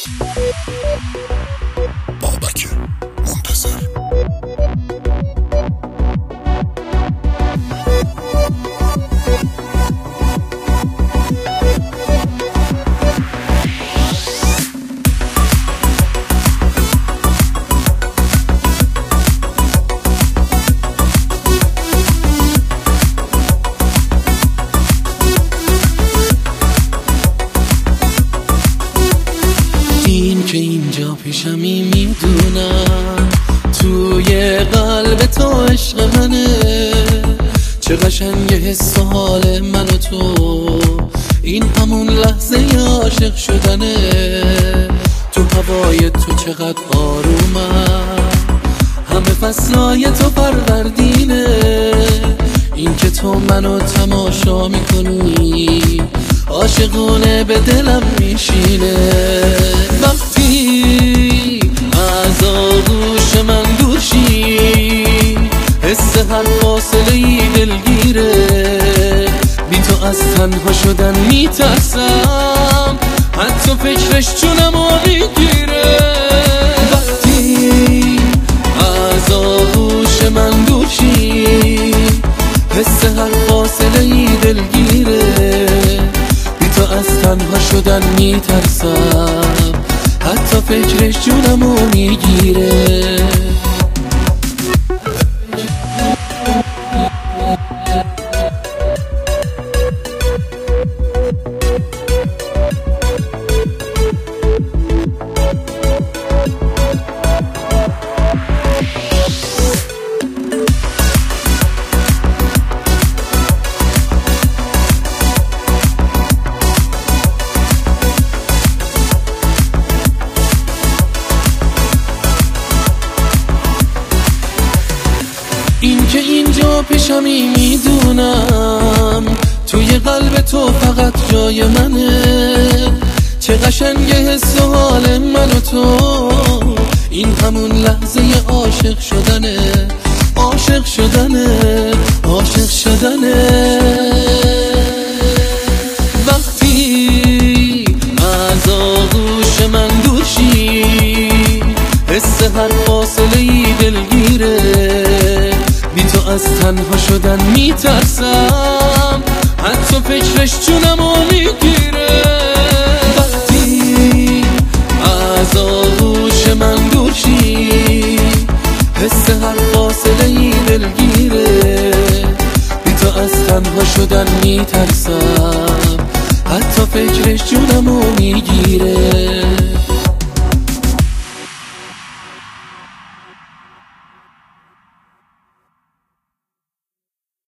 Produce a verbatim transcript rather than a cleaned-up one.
بابک منتظر. این که اینجا پیشمی میدونم توی قلب تو عشق منه، چه قشنگه حس و حال من و تو، این همون لحظه عاشق شدنه. تو هوای تو چقدر آرومم، همه فصلای تو فروردینه. این که تو منو تماشا میکنی عاشقونه به دلم میشینه. وقتی از آغوش من دور شی، حس هر فاصله ای دلگیره. بی تو از تنها شدن میترسم، حتی فکرش جونمو میگیره. وقتی از آغوش من دور شی، حس هر فاصله ای دلگیره. بی تو از تنها شدن میترسم، حتی فکرش جونمو میگیره. این که اینجا پیشمی میدونم توی قلب تو فقط جای منه، چه قشنگه حس و حال من و تو، این همون لحظه عاشق شدنه. عاشق شدنه عاشق شدنه. وقتی از آغوش من دور شی، حس هر فاصله ای دلگیره. بی تو از تنها شدن میترسم، حتی فکرش جونمو میگیره. وقتی از آغوش من دور شی، حس هر فاصله ای دلگیره. بی تو از تنها شدن میترسم، حتی فکرش جونمو میگیره.